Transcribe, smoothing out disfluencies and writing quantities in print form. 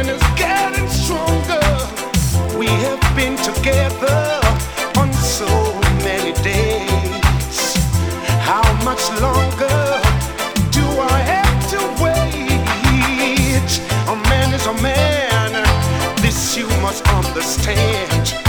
is getting stronger. We have been together on so many days. How much longer do I have to wait? A man is a man, this you must understand.